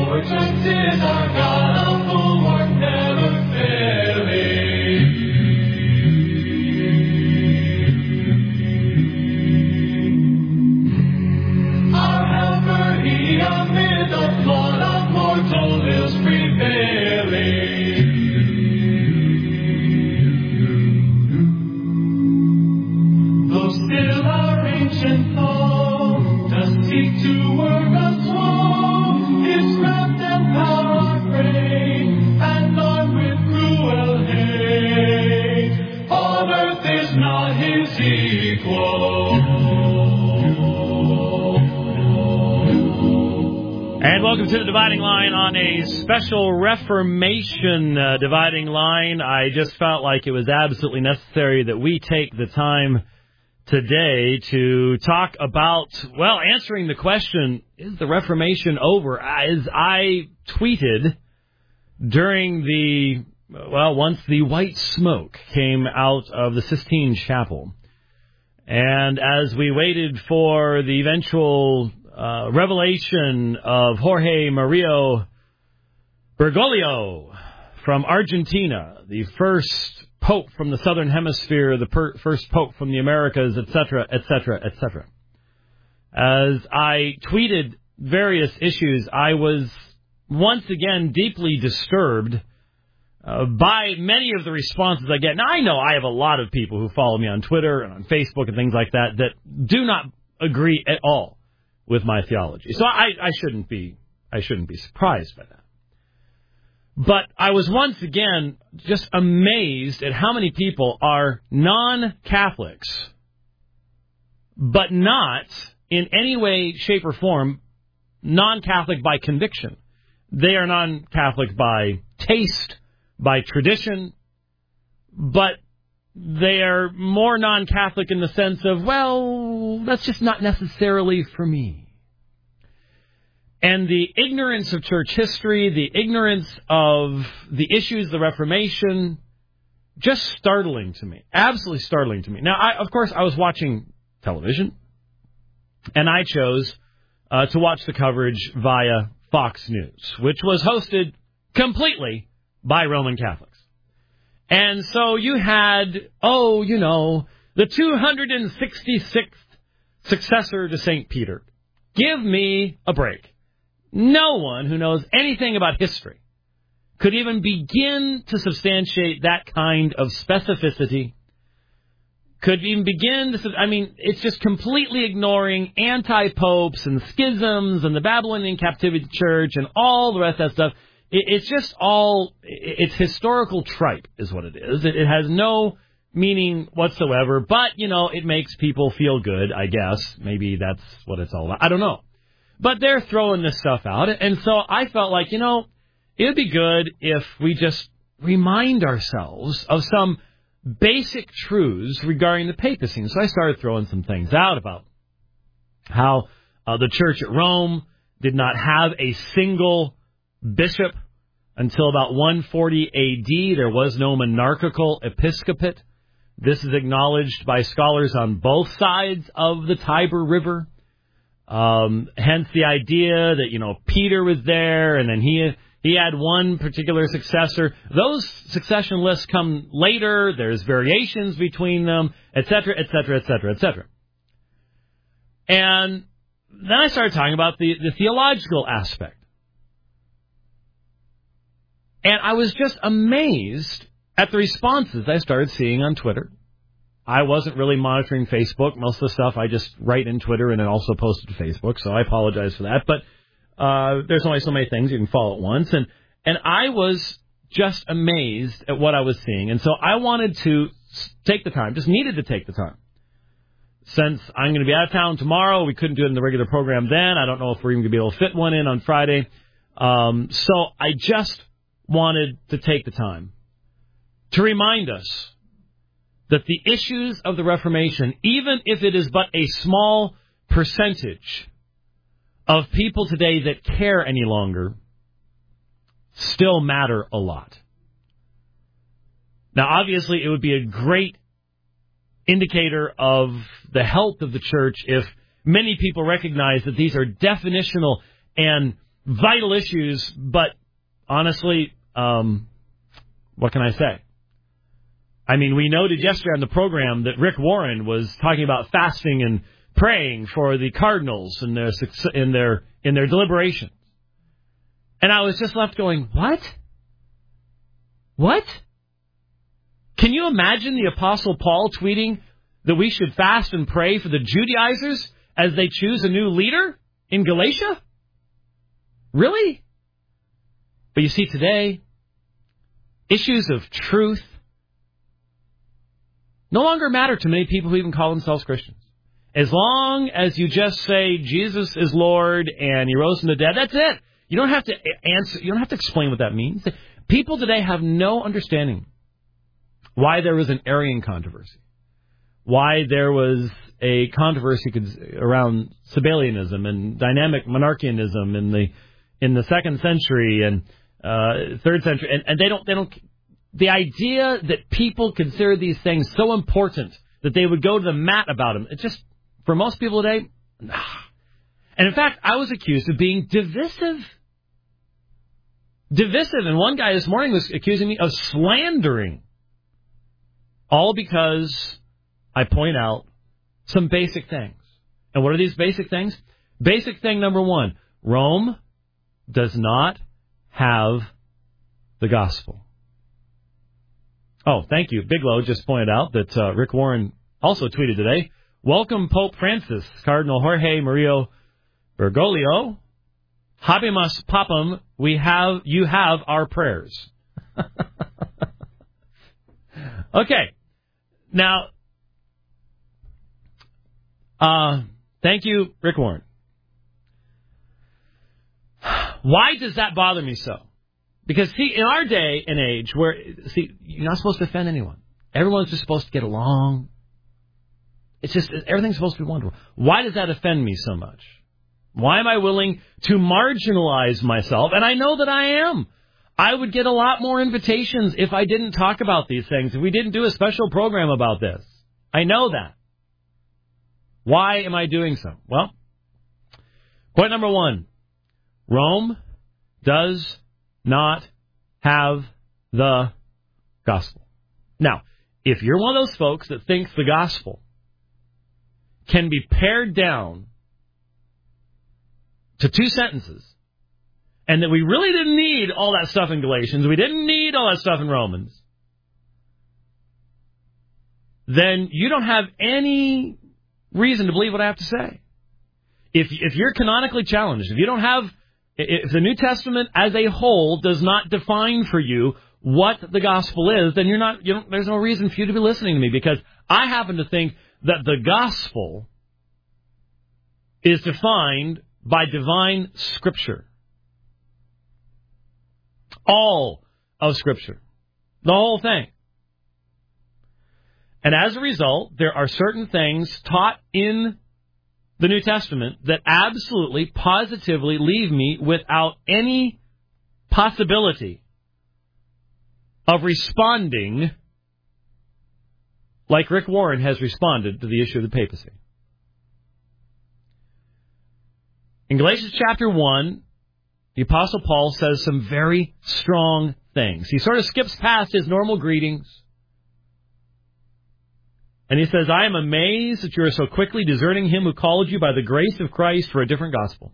protected our God, a bulwark never failing. Our helper, he amid the flood of mortal ills prevailing. Though still our ancient foe does seek to work us woe, his wrath and power great, and armed with cruel hate, on earth is not his equal. And welcome to the Dividing Line on a special Reformation Dividing Line. I just felt like it was absolutely necessary that we take the time today to talk about, well, answering the question, is the Reformation over? As I tweeted during the, well, once the white smoke came out of the Sistine Chapel, and as we waited for the eventual revelation of Jorge Mario Bergoglio from Argentina, the first Pope from the Southern Hemisphere, the first Pope from the Americas, etc., etc., etc. As I tweeted various issues, I was once again deeply disturbed by many of the responses I get. Now, I know I have a lot of people who follow me on Twitter and on Facebook and things like that that do not agree at all with my theology. So I shouldn't be surprised by that. But I was once again just amazed at how many people are non-Catholics, but not in any way, shape, or form non-Catholic by conviction. They are non-Catholic by taste, by tradition, but they are more non-Catholic in the sense of, well, that's just not necessarily for me. And the ignorance of church history, the ignorance of the issues of the Reformation, just startling to me. Absolutely startling to me. Now, of course, I was watching television, and I chose to watch the coverage via Fox News, which was hosted completely by Roman Catholics. And so you had, the 266th successor to St. Peter. Give me a break. No one who knows anything about history could even begin to substantiate that kind of specificity, could even begin to, it's just completely ignoring anti-popes and schisms and the Babylonian captivity church and all the rest of that stuff. It's just all, it's historical tripe is what it is. It has no meaning whatsoever, but, it makes people feel good, I guess. Maybe that's what it's all about. I don't know. But they're throwing this stuff out, and so I felt like, it would be good if we just remind ourselves of some basic truths regarding the papacy. And so I started throwing some things out about how the church at Rome did not have a single bishop until about 140 A.D. There was no monarchical episcopate. This is acknowledged by scholars on both sides of the Tiber River. Hence the idea that, Peter was there and then he had one particular successor. Those succession lists come later. There's variations between them, et cetera, et cetera, et cetera, et cetera. And then I started talking about the theological aspect. And I was just amazed at the responses I started seeing on Twitter. I wasn't really monitoring Facebook. Most of the stuff I just write in Twitter and then also post it to Facebook, so I apologize for that. But there's only so many things you can follow at once. And I was just amazed at what I was seeing. And so I wanted to take the time, just needed to take the time. Since I'm going to be out of town tomorrow, we couldn't do it in the regular program then. I don't know if we're even going to be able to fit one in on Friday. So I just wanted to take the time to remind us that the issues of the Reformation, even if it is but a small percentage of people today that care any longer, still matter a lot. Now, obviously, it would be a great indicator of the health of the church if many people recognize that these are definitional and vital issues, but honestly, what can I say? I mean, we noted yesterday on the program that Rick Warren was talking about fasting and praying for the Cardinals in their deliberations. And I was just left going, what? What? Can you imagine the Apostle Paul tweeting that we should fast and pray for the Judaizers as they choose a new leader in Galatia? Really? But you see, today, issues of truth no longer matter to many people who even call themselves Christians. As long as you just say Jesus is Lord and he rose from the dead, that's it. You don't have to answer. You don't have to explain what that means. People today have no understanding why there was an Arian controversy, why there was a controversy around Sabellianism and dynamic monarchianism in the 2nd century and 3rd century, and they don't. The idea that people consider these things so important that they would go to the mat about them, it's just, for most people today, nah. And in fact, I was accused of being divisive. And one guy this morning was accusing me of slandering. All because I point out some basic things. And what are these basic things? Basic thing number 1, Rome does not have the gospel. Oh, thank you. Bigelow just pointed out that Rick Warren also tweeted today, welcome Pope Francis, Cardinal Jorge Mario Bergoglio. Habemus Papam, you have our prayers. Okay. Now, thank you, Rick Warren. Why does that bother me so? Because, see, in our day and age where, see, you're not supposed to offend anyone. Everyone's just supposed to get along. It's just, everything's supposed to be wonderful. Why does that offend me so much? Why am I willing to marginalize myself? And I know that I am. I would get a lot more invitations if I didn't talk about these things, if we didn't do a special program about this. I know that. Why am I doing so? Well, point number 1, Rome does not have the gospel. Now, if you're one of those folks that thinks the gospel can be pared down to 2 sentences, and that we really didn't need all that stuff in Galatians, we didn't need all that stuff in Romans, then you don't have any reason to believe what I have to say. If you're canonically challenged, if the New Testament as a whole does not define for you what the gospel is, then there's no reason for you to be listening to me, because I happen to think that the gospel is defined by divine Scripture. All of Scripture. The whole thing. And as a result, there are certain things taught in the New Testament that absolutely, positively leave me without any possibility of responding like Rick Warren has responded to the issue of the papacy. In Galatians chapter 1, the Apostle Paul says some very strong things. He sort of skips past his normal greetings. And he says, I am amazed that you are so quickly deserting him who called you by the grace of Christ for a different gospel,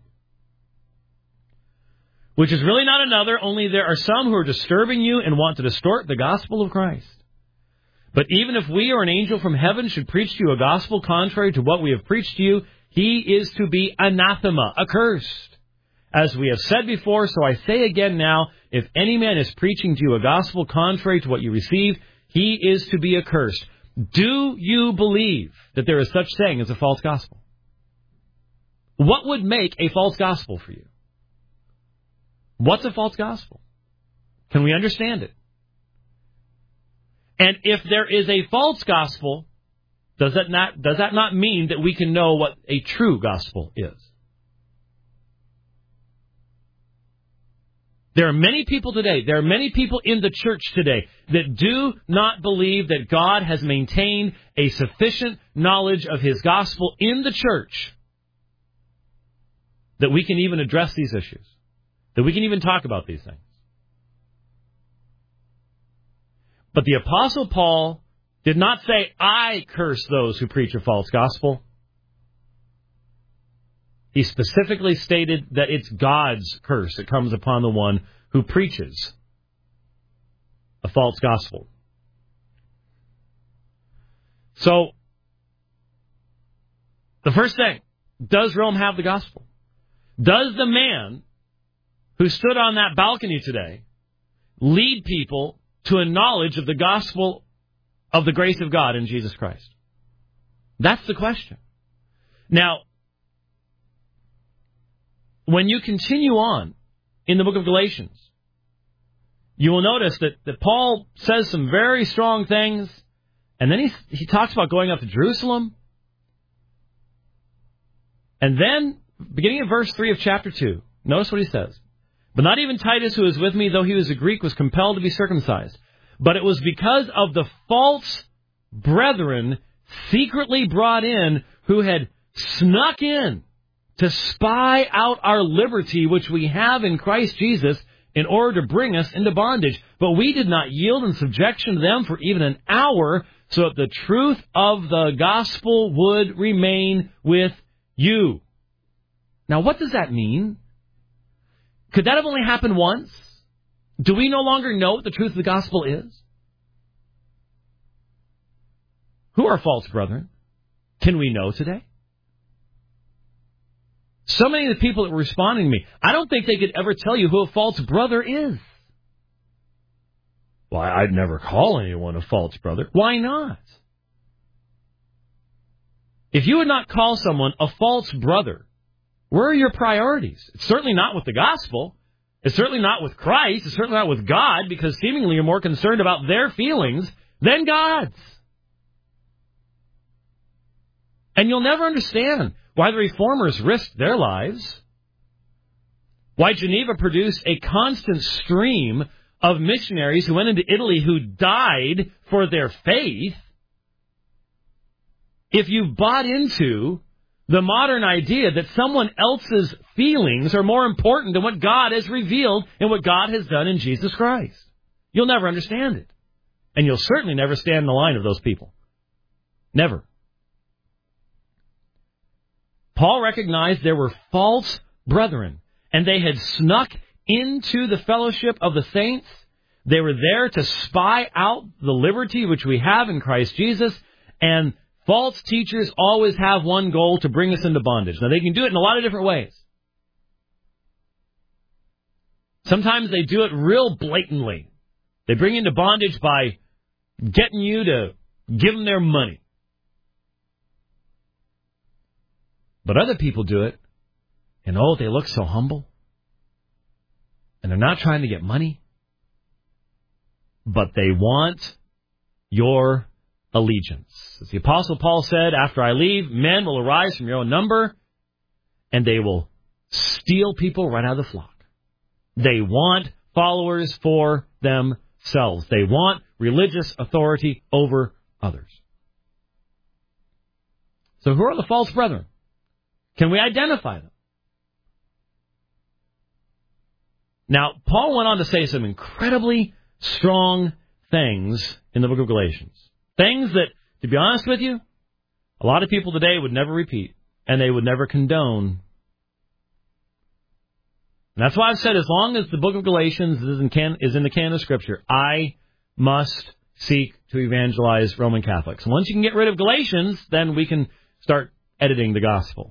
which is really not another, only there are some who are disturbing you and want to distort the gospel of Christ. But even if we or an angel from heaven should preach to you a gospel contrary to what we have preached to you, he is to be anathema, accursed. As we have said before, so I say again now, if any man is preaching to you a gospel contrary to what you received, he is to be accursed. Do you believe that there is such thing as a false gospel? What would make a false gospel for you? What's a false gospel? Can we understand it? And if there is a false gospel, does that not mean that we can know what a true gospel is? There are many people today, there are many people in the church today that do not believe that God has maintained a sufficient knowledge of his gospel in the church that we can even address these issues. that we can even talk about these things. But the Apostle Paul did not say, I curse those who preach a false gospel. He specifically stated that it's God's curse that comes upon the one who preaches a false gospel. So, the first thing, does Rome have the gospel? Does the man who stood on that balcony today lead people to a knowledge of the gospel of the grace of God in Jesus Christ? That's the question. Now, when you continue on in the book of Galatians, you will notice that Paul says some very strong things, and then he talks about going up to Jerusalem. And then, beginning in verse 3 of chapter 2, notice what he says. But not even Titus, who was with me, though he was a Greek, was compelled to be circumcised. But it was because of the false brethren secretly brought in who had snuck in to spy out our liberty which we have in Christ Jesus in order to bring us into bondage. But we did not yield in subjection to them for even an hour, so that the truth of the gospel would remain with you. Now, what does that mean? Could that have only happened once? Do we no longer know what the truth of the gospel is? Who are false brethren? Can we know today? So many of the people that were responding to me, I don't think they could ever tell you who a false brother is. Why, I'd never call anyone a false brother. Why not? If you would not call someone a false brother, where are your priorities? It's certainly not with the gospel. It's certainly not with Christ. It's certainly not with God, because seemingly you're more concerned about their feelings than God's. And you'll never understand why the Reformers risked their lives, why Geneva produced a constant stream of missionaries who went into Italy who died for their faith. If you've bought into the modern idea that someone else's feelings are more important than what God has revealed and what God has done in Jesus Christ, you'll never understand it. And you'll certainly never stand in the line of those people. Never. Paul recognized there were false brethren, and they had snuck into the fellowship of the saints. They were there to spy out the liberty which we have in Christ Jesus, and false teachers always have one goal: to bring us into bondage. Now, they can do it in a lot of different ways. Sometimes they do it real blatantly. They bring you into bondage by getting you to give them their money. But other people do it, and they look so humble. And they're not trying to get money, but they want your allegiance. As the Apostle Paul said, after I leave, men will arise from your own number, and they will steal people right out of the flock. They want followers for themselves. They want religious authority over others. So who are the false brethren? Can we identify them? Now, Paul went on to say some incredibly strong things in the book of Galatians. Things that, to be honest with you, a lot of people today would never repeat, and they would never condone. And that's why I've said, as long as the book of Galatians is in the canon of Scripture, I must seek to evangelize Roman Catholics. And once you can get rid of Galatians, then we can start editing the gospel.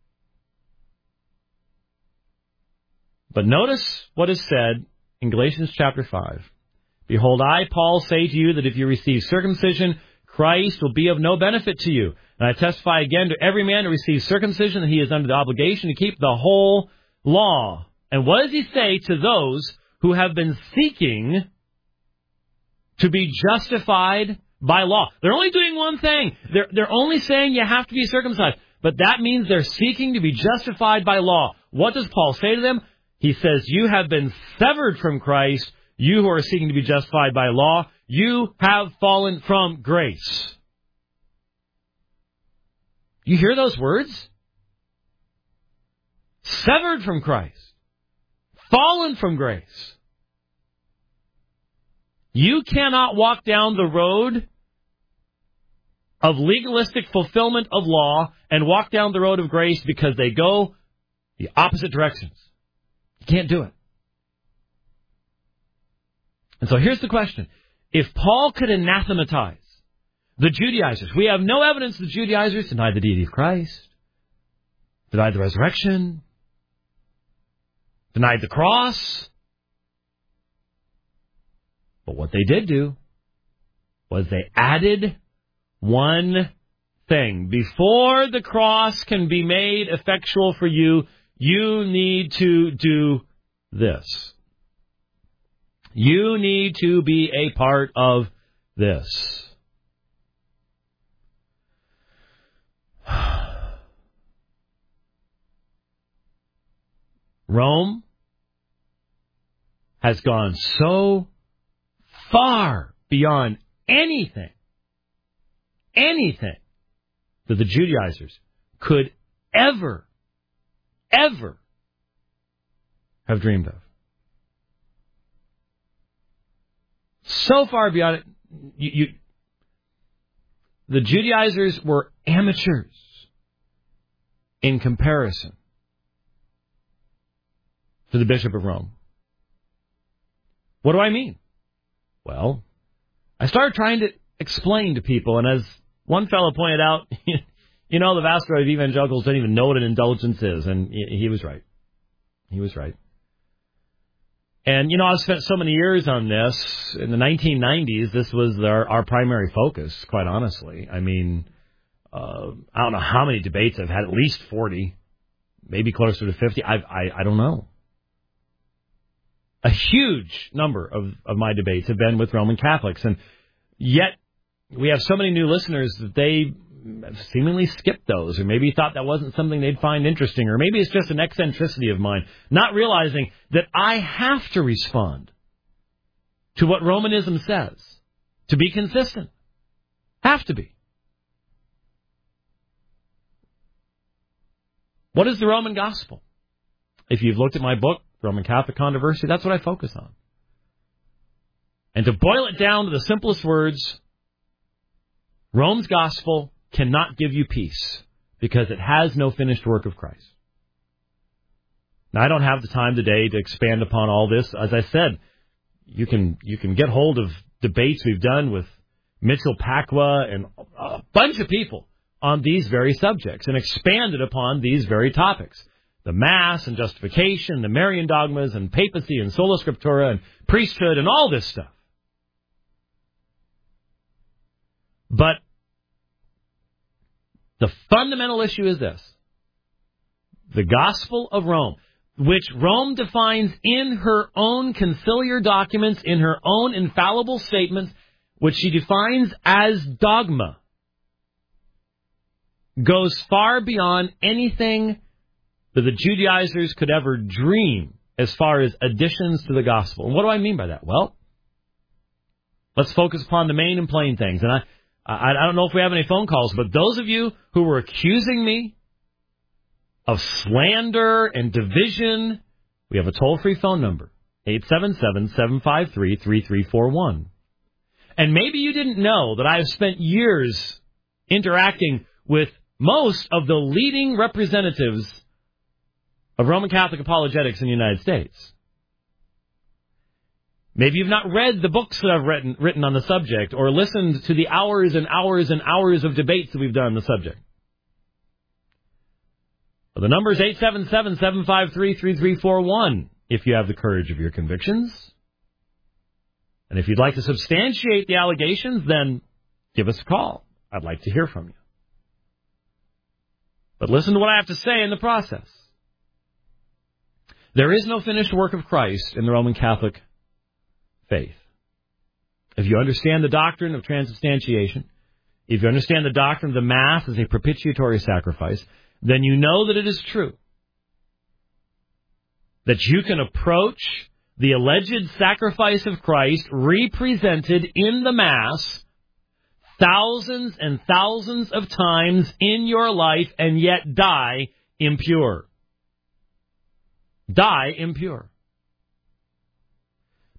But notice what is said in Galatians chapter 5. Behold, I, Paul, say to you that if you receive circumcision, Christ will be of no benefit to you. And I testify again to every man who receives circumcision that he is under the obligation to keep the whole law. And what does he say to those who have been seeking to be justified by law? They're only doing one thing. They're only saying you have to be circumcised. But that means they're seeking to be justified by law. What does Paul say to them? He says, you have been severed from Christ, you who are seeking to be justified by law. You have fallen from grace. You hear those words? Severed from Christ. fallen from grace. You cannot walk down the road of legalistic fulfillment of law and walk down the road of grace because they go the opposite directions. You can't do it. And so here's the question. If Paul could anathematize the Judaizers, we have no evidence the Judaizers denied the deity of Christ, denied the resurrection, denied the cross. But what they did do was they added one thing. Before the cross can be made effectual for you, you need to do this. You need to be a part of this. Rome has gone so far beyond anything that the Judaizers could ever have dreamed of. So far beyond it, the Judaizers were amateurs in comparison to the Bishop of Rome. What do I mean? Well, I started trying to explain to people, and as one fellow pointed out, you know, the vast majority of evangelicals don't even know what an indulgence is, and he was right. He was right. And, you know, I've spent so many years on this. In the 1990s, this was our primary focus, quite honestly. I mean, I don't know how many debates I've had, at least 40, maybe closer to 50. I don't know. A huge number of my debates have been with Roman Catholics, and yet we have so many new listeners that they seemingly skipped those, or maybe thought that wasn't something they'd find interesting, or maybe it's just an eccentricity of mine, not realizing that I have to respond to what Romanism says to be consistent. Have to be. What is the Roman gospel? If you've looked at my book, Roman Catholic Controversy, that's what I focus on. And to boil it down to the simplest words, Rome's gospel cannot give you peace because it has no finished work of Christ. Now, I don't have the time today to expand upon all this. As I said, you can get hold of debates we've done with Mitchell Pacwa and a bunch of people on these very subjects and expanded upon these very topics. The Mass and justification, the Marian dogmas and papacy and sola scriptura and priesthood and all this stuff. But the fundamental issue is this. The gospel of Rome, which Rome defines in her own conciliar documents, in her own infallible statements, which she defines as dogma, goes far beyond anything that the Judaizers could ever dream as far as additions to the gospel. And what do I mean by that? Well, let's focus upon the main and plain things. And I don't know if we have any phone calls, but those of you who were accusing me of slander and division, we have a toll-free phone number, 877-753-3341. And maybe you didn't know that I have spent years interacting with most of the leading representatives of Roman Catholic apologetics in the United States. Maybe you've not read the books that I've written on the subject or listened to the hours and hours and hours of debates that we've done on the subject. Well, the number is 877-753-3341 if you have the courage of your convictions. And if you'd like to substantiate the allegations, then give us a call. I'd like to hear from you. But listen to what I have to say in the process. There is no finished work of Christ in the Roman Catholic faith. If you understand the doctrine of transubstantiation, if you understand the doctrine of the Mass as a propitiatory sacrifice, then you know that it is true that you can approach the alleged sacrifice of Christ represented in the Mass thousands and thousands of times in your life and yet die impure. Die impure.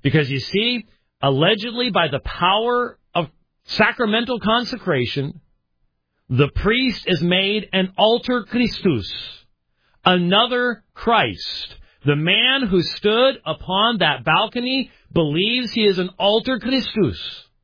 Because you see, allegedly by the power of sacramental consecration, the priest is made an alter Christus, another Christ. The man who stood upon that balcony believes he is an alter Christus.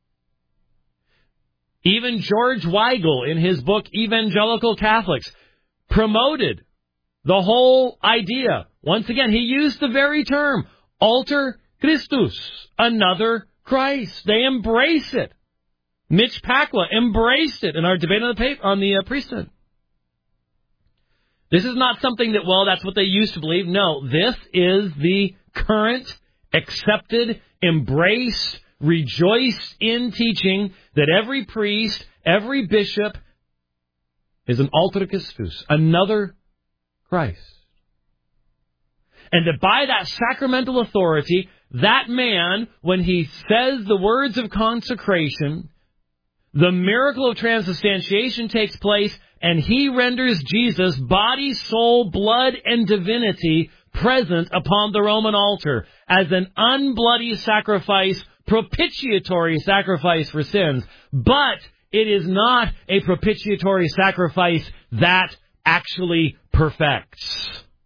Even George Weigel, in his book Evangelical Catholics, promoted the whole idea. Once again, he used the very term, alter Christus, another Christ. They embrace it. Mitch Pacwa embraced it in our debate on the priesthood. This is not something that, well, that's what they used to believe. No, this is the current, accepted, embraced, rejoiced in teaching that every priest, every bishop is an alter Christus, another Christ. And that by that sacramental authority, that man, when he says the words of consecration, the miracle of transubstantiation takes place, and he renders Jesus, body, soul, blood, and divinity, present upon the Roman altar as an unbloody sacrifice, propitiatory sacrifice for sins. But it is not a propitiatory sacrifice that actually perfects.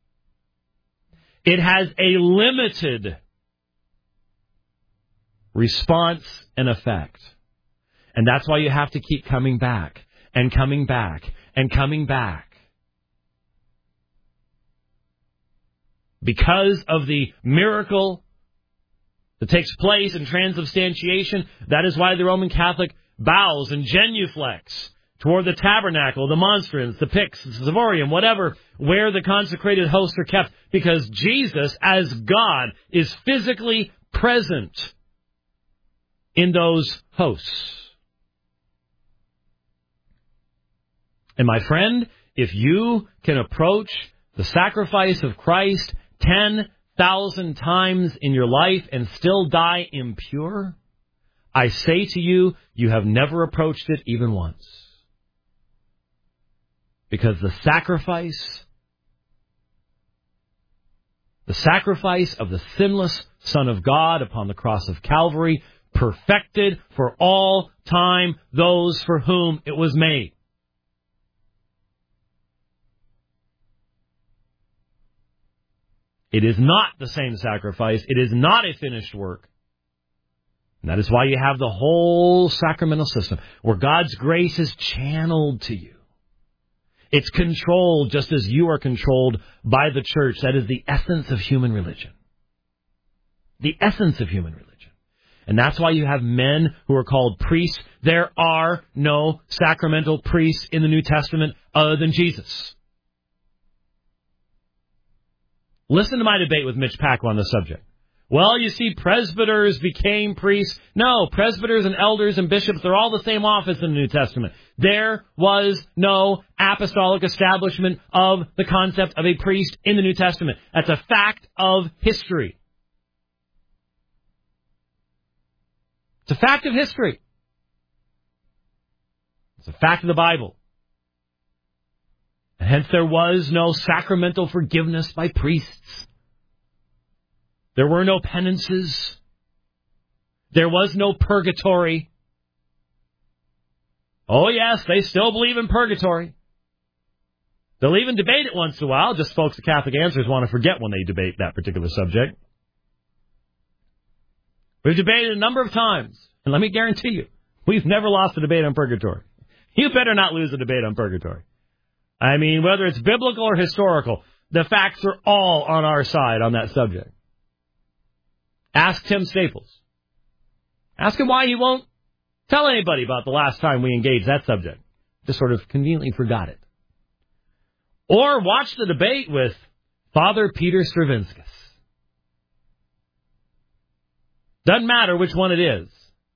It has a limited response and effect. And that's why you have to keep coming back and coming back and coming back. Because of the miracle that takes place in transubstantiation, that is why the Roman Catholic bows and genuflects toward the tabernacle, the monstrance, the pyx, the civorium, whatever, where the consecrated hosts are kept, because Jesus, as God, is physically present in those hosts. And my friend, if you can approach the sacrifice of Christ 10,000 times in your life and still die impure, I say to you, you have never approached it even once. Because the sacrifice of the sinless Son of God upon the cross of Calvary perfected for all time those for whom it was made. It is not the same sacrifice. It is not a finished work. And that is why you have the whole sacramental system, where God's grace is channeled to you. It's controlled just as you are controlled by the church. That is the essence of human religion. The essence of human religion. And that's why you have men who are called priests. There are no sacramental priests in the New Testament other than Jesus. Listen to my debate with Mitch Pacwa on the subject. Well, you see, presbyters became priests. No, presbyters and elders and bishops, they're all the same office in the New Testament. There was no apostolic establishment of the concept of a priest in the New Testament. That's a fact of history. It's a fact of history. It's a fact of the Bible. And hence there was no sacramental forgiveness by priests. There were no penances. There was no purgatory. Oh yes, they still believe in purgatory. They'll even debate it once in a while. Just folks at Catholic Answers want to forget when they debate that particular subject. We've debated a number of times. And let me guarantee you, we've never lost a debate on purgatory. You better not lose a debate on purgatory. I mean, whether it's biblical or historical, the facts are all on our side on that subject. Ask Tim Staples. Ask him why he won't tell anybody about the last time we engaged that subject. Just sort of conveniently forgot it. Or watch the debate with Father Peter Stravinskas. Doesn't matter which one it is.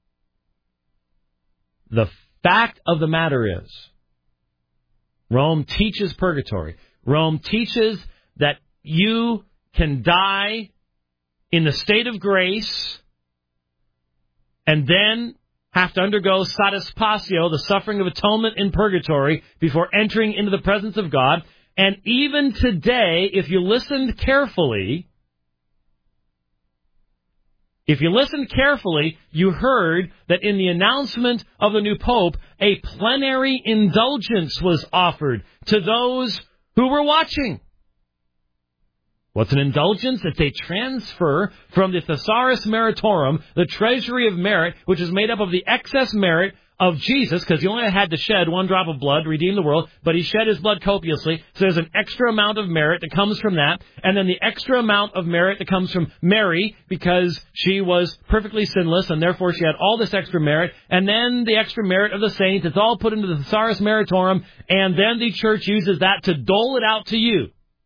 The fact of the matter is, Rome teaches purgatory. Rome teaches that you can die in the state of grace and then have to undergo satisfatio, the suffering of atonement in purgatory, before entering into the presence of God. And even today, if you listened carefully, If you listened carefully, you heard that in the announcement of the new pope, a plenary indulgence was offered to those who were watching. What's an indulgence? It's a transfer from the Thesaurus Meritorum, the treasury of merit, which is made up of the excess merit of Jesus, because he only had to shed one drop of blood to redeem the world, but he shed his blood copiously, so there's an extra amount of merit that comes from that, and then the extra amount of merit that comes from Mary, because she was perfectly sinless, and therefore she had all this extra merit, and then the extra merit of the saints, it's all put into the Thesaurus Meritorum, and then the church uses that to dole it out to you.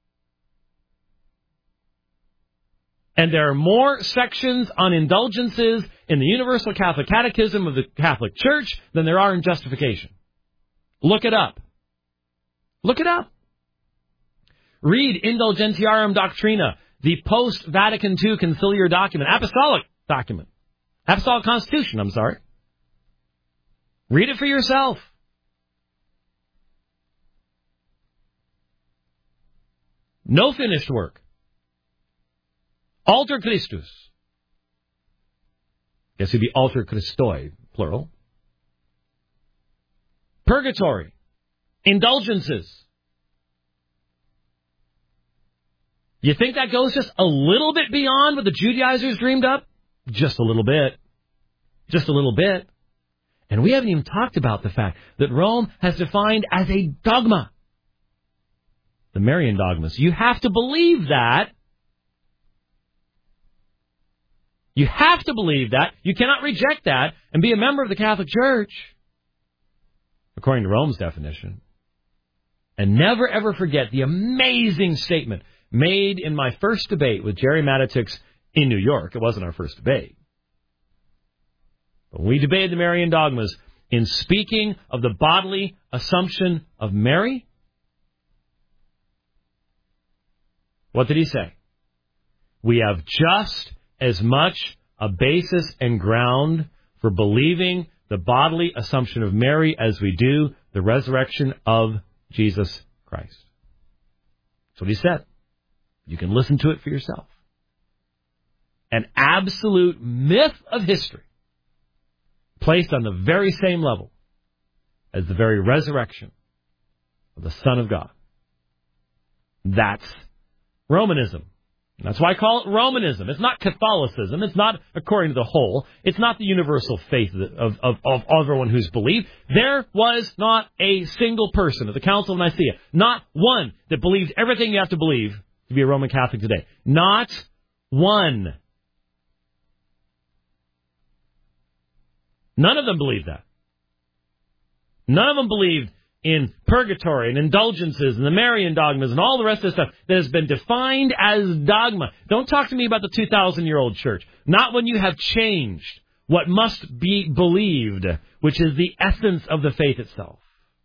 And there are more sections on indulgences in the Universal Catholic Catechism of the Catholic Church than there are in justification. Look it up. Look it up. Read Indulgentiarum Doctrina, the post-Vatican II conciliar document, apostolic document. Apostolic Constitution, I'm sorry. Read it for yourself. No finished work. Alter Christus. Guess it'd be alter Christoi, plural. Purgatory. Indulgences. You think that goes just a little bit beyond what the Judaizers dreamed up? Just a little bit. Just a little bit. And we haven't even talked about the fact that Rome has defined as a dogma the Marian dogmas. You have to believe that. You have to believe that. You cannot reject that and be a member of the Catholic Church, according to Rome's definition. And never, ever forget the amazing statement made in my first debate with Jerry Matitix in New York. It wasn't our first debate. But we debated the Marian dogmas in speaking of the bodily assumption of Mary. What did he say? We have just as much a basis and ground for believing the bodily assumption of Mary as we do the resurrection of Jesus Christ. That's what he said. You can listen to it for yourself. An absolute myth of history placed on the very same level as the very resurrection of the Son of God. That's Romanism. That's why I call it Romanism. It's not Catholicism. It's not according to the whole. It's not the universal faith of everyone who's believed. There was not a single person at the Council of Nicaea, not one, that believed everything you have to believe to be a Roman Catholic today. Not one. None of them believed that. None of them believed in purgatory and indulgences and the Marian dogmas and all the rest of the stuff that has been defined as dogma. Don't talk to me about the 2,000-year-old church. Not when you have changed what must be believed, which is the essence of the faith itself.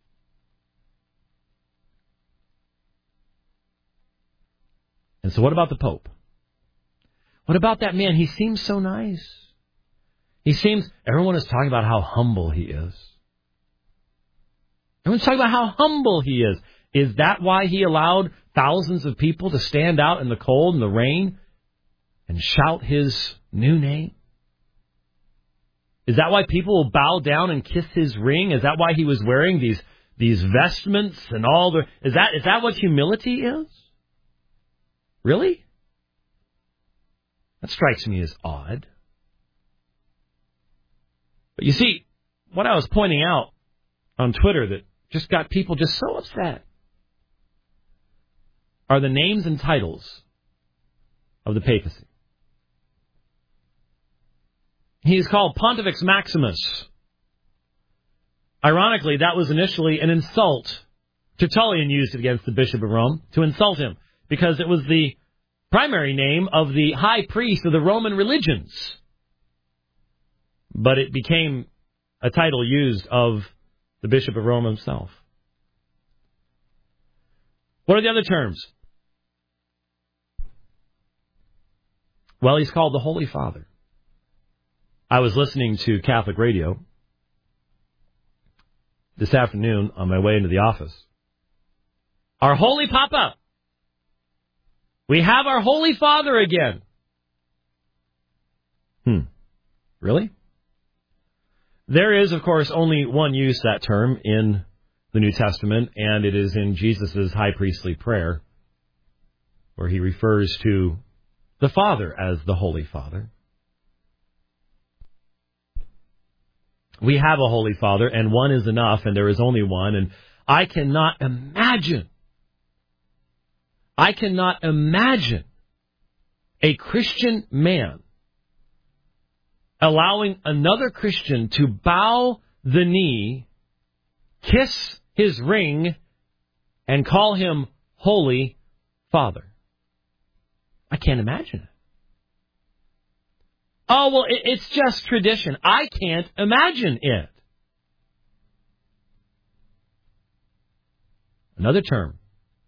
And so what about the Pope? What about that man? He seems so nice. Everyone is talking about how humble he is. Everyone's talking about how humble he is. Is that why he allowed thousands of people to stand out in the cold and the rain and shout his new name? Is that why people will bow down and kiss his ring? Is that why he was wearing these vestments and all the... Is that what humility is? Really? That strikes me as odd. But you see, what I was pointing out on Twitter that just got people just so upset are the names and titles of the papacy. He is called Pontifex Maximus. Ironically, that was initially an insult. Tertullian used it against the Bishop of Rome to insult him because it was the primary name of the high priest of the Roman religions. But it became a title used of the Bishop of Rome himself. What are the other terms? Well, he's called the Holy Father. I was listening to Catholic radio this afternoon on my way into the office. Our Holy Papa. We have our Holy Father again. Really? There is, of course, only one use of that term in the New Testament, and it is in Jesus' high priestly prayer, where he refers to the Father as the Holy Father. We have a Holy Father, and one is enough, and there is only one, and I cannot imagine a Christian man allowing another Christian to bow the knee, kiss his ring, and call him Holy Father. I can't imagine it. Oh, well, it's just tradition. I can't imagine it. Another term.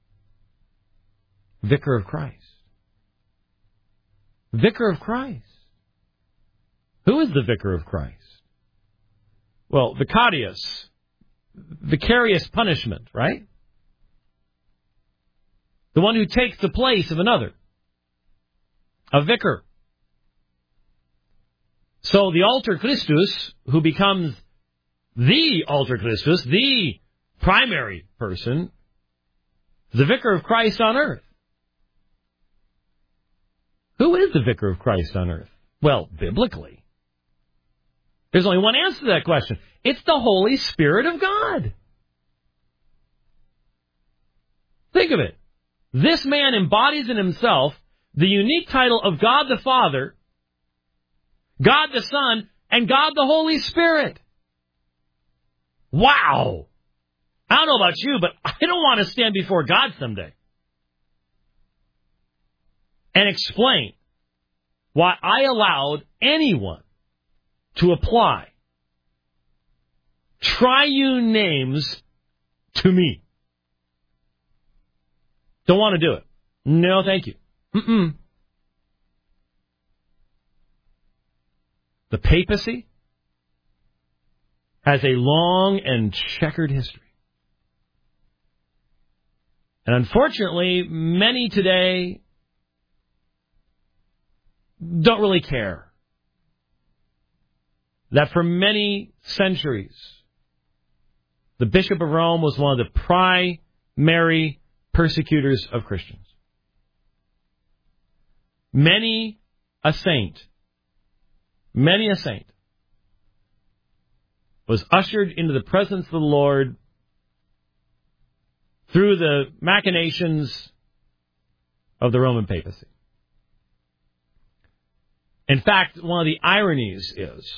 Vicar of Christ. Vicar of Christ. Who is the Vicar of Christ? Well, vicarious punishment, right? The one who takes the place of another. A vicar. So the alter Christus, who becomes the alter Christus, the primary person, the Vicar of Christ on earth. Who is the Vicar of Christ on earth? Well, biblically, there's only one answer to that question. It's the Holy Spirit of God. Think of it. This man embodies in himself the unique title of God the Father, God the Son, and God the Holy Spirit. Wow! I don't know about you, but I don't want to stand before God someday and explain why I allowed anyone to apply triune names to me. Don't want to do it. No, thank you. The papacy has a long and checkered history. And unfortunately, many today don't really care that for many centuries, the Bishop of Rome was one of the primary persecutors of Christians. Many a saint was ushered into the presence of the Lord through the machinations of the Roman papacy. In fact, one of the ironies is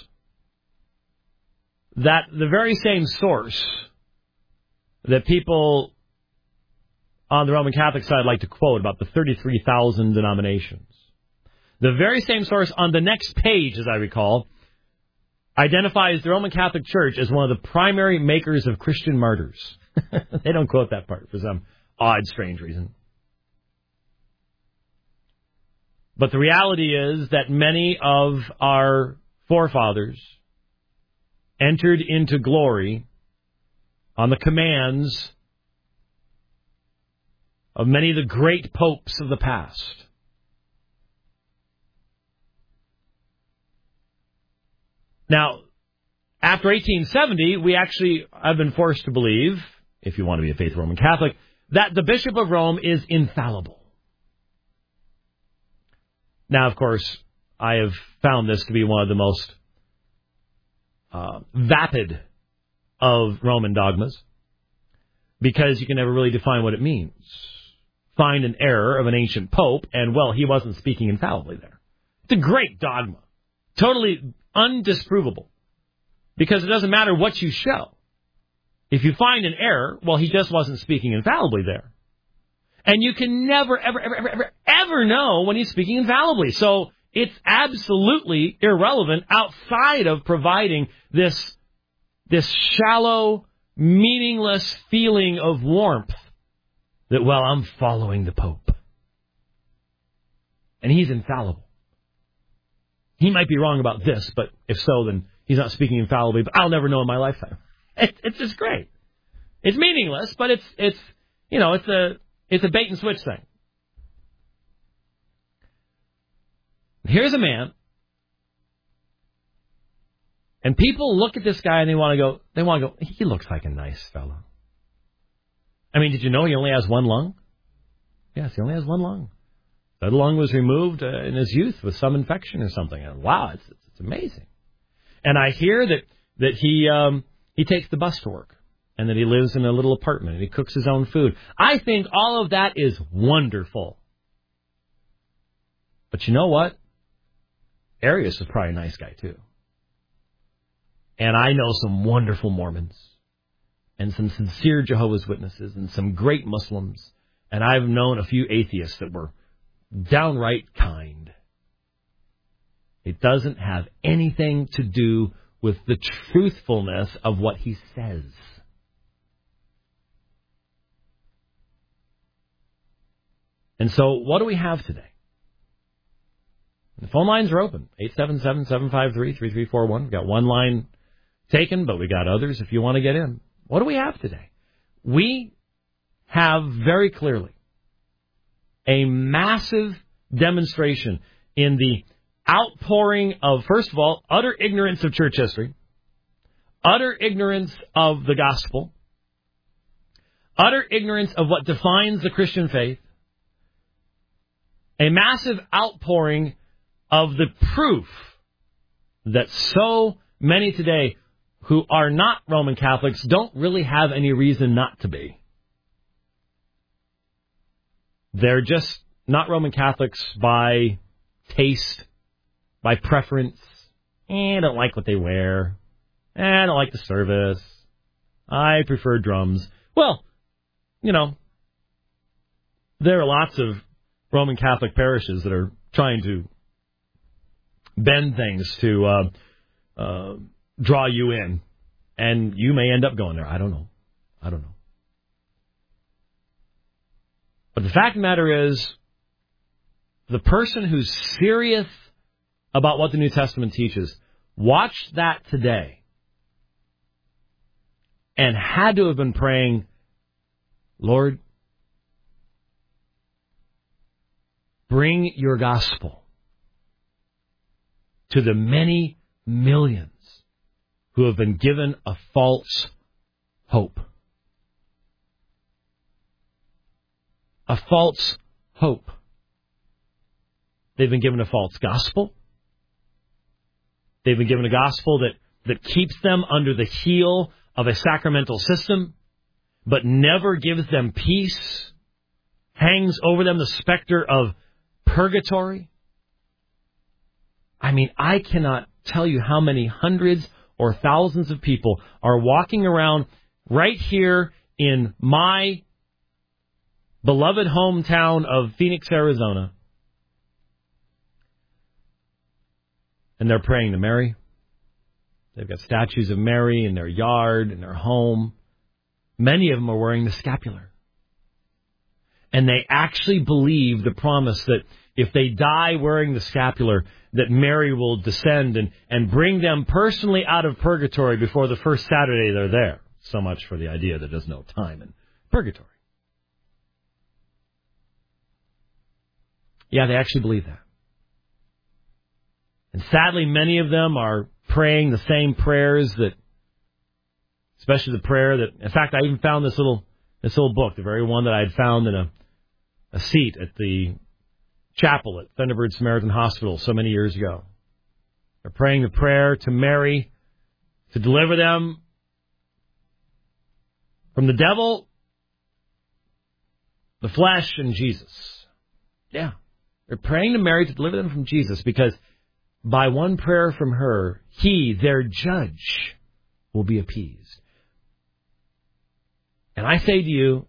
that the very same source that people on the Roman Catholic side like to quote about the 33,000 denominations, the very same source on the next page, as I recall, identifies the Roman Catholic Church as one of the primary makers of Christian martyrs. They don't quote that part for some odd, strange reason. But the reality is that many of our forefathers entered into glory on the commands of many of the great popes of the past. Now, after 1870, I've been forced to believe, if you want to be a faithful Roman Catholic, that the Bishop of Rome is infallible. Now, of course, I have found this to be one of the most vapid of Roman dogmas, because you can never really define what it means. Find an error of an ancient pope, and, well, he wasn't speaking infallibly there. It's a great dogma. Totally undisprovable. Because it doesn't matter what you show. If you find an error, well, he just wasn't speaking infallibly there. And you can never, ever know when he's speaking infallibly. So it's absolutely irrelevant outside of providing this shallow, meaningless feeling of warmth that, well, I'm following the Pope. And he's infallible. He might be wrong about this, but if so, then he's not speaking infallibly, but I'll never know in my lifetime. It's just great. It's meaningless, but it's a bait and switch thing. Here's a man And people look at this guy and they want to go, he looks like a nice fellow. I mean, did you know he only has one lung? Yes, he only has one lung. That lung was removed in his youth with some infection or something. And wow, it's amazing. And I hear that he takes the bus to work and that he lives in a little apartment and he cooks his own food. I think all of that is wonderful. But you know what? Arius was probably a nice guy too. And I know some wonderful Mormons and some sincere Jehovah's Witnesses and some great Muslims. And I've known a few atheists that were downright kind. It doesn't have anything to do with the truthfulness of what he says. And so what do we have today? The phone lines are open. 877-753-3341. We've got one line taken, but we got others if you want to get in. What do we have today? We have very clearly a massive demonstration in the outpouring of, first of all, utter ignorance of church history, utter ignorance of the gospel, utter ignorance of what defines the Christian faith, a massive outpouring of the proof that so many today who are not Roman Catholics don't really have any reason not to be. They're just not Roman Catholics by taste, by preference. I don't like what they wear. I don't like the service. I prefer drums. Well, you know, there are lots of Roman Catholic parishes that are trying to bend things to draw you in, and you may end up going there. I don't know. But the fact of the matter is, the person who's serious about what the New Testament teaches watched that today and had to have been praying, Lord, bring your gospel to the many millions who have been given a false hope. A false hope. They've been given a false gospel. They've been given a gospel that keeps them under the heel of a sacramental system, but never gives them peace, hangs over them the specter of purgatory. I mean, I cannot tell you how many hundreds or thousands of people are walking around right here in my beloved hometown of Phoenix, Arizona, and they're praying to Mary. They've got statues of Mary in their yard, in their home. Many of them are wearing the scapular. And they actually believe the promise that if they die wearing the scapular, that Mary will descend and bring them personally out of purgatory before the first Saturday they're there. So much for the idea that there's no time in purgatory. Yeah, they actually believe that. And sadly, many of them are praying the same prayers that, especially the prayer that, in fact, I even found this little book, the very one that I had found in a seat at the chapel at Thunderbird Samaritan Hospital so many years ago. They're praying the prayer to Mary to deliver them from the devil, the flesh, and Jesus. Yeah. They're praying to Mary to deliver them from Jesus because by one prayer from her, he, their judge, will be appeased. And I say to you,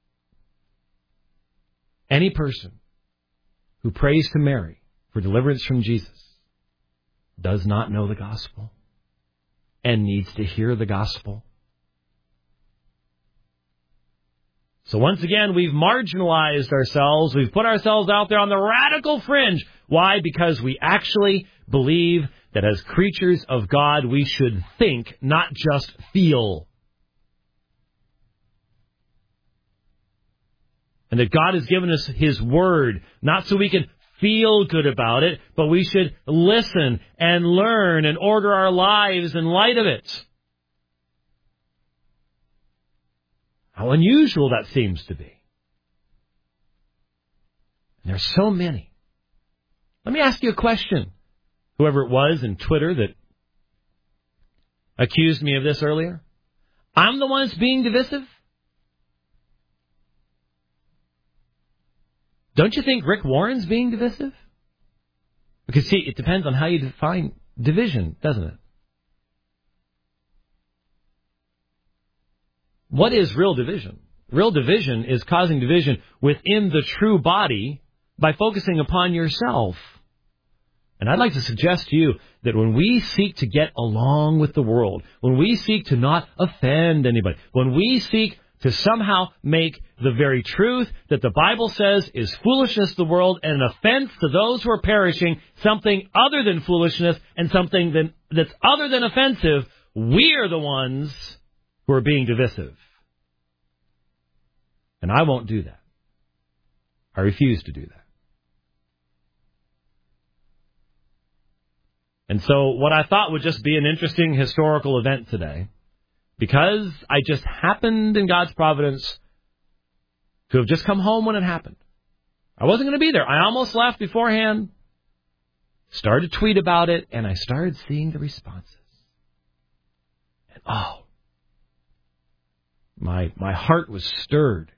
any person who prays to Mary for deliverance from Jesus does not know the gospel and needs to hear the gospel. So once again, we've marginalized ourselves. We've put ourselves out there on the radical fringe. Why? Because we actually believe that as creatures of God, we should think, not just feel. And that God has given us His Word, not so we can feel good about it, but we should listen and learn and order our lives in light of it. How unusual that seems to be. And there's so many. Let me ask you a question. Whoever it was in Twitter that accused me of this earlier. I'm the one that's being divisive? Don't you think Rick Warren's being divisive? Because, see, it depends on how you define division, doesn't it? What is real division? Real division is causing division within the true body by focusing upon yourself. And I'd like to suggest to you that when we seek to get along with the world, when we seek to not offend anybody, when we seek to somehow make the very truth that the Bible says is foolishness to the world and an offense to those who are perishing, something other than foolishness and something that's other than offensive, we are the ones who are being divisive. And I won't do that. I refuse to do that. And so what I thought would just be an interesting historical event today, because I just happened in God's providence to have just come home when it happened. I wasn't going to be there. I almost left beforehand, started to tweet about it, and I started seeing the responses. And my heart was stirred.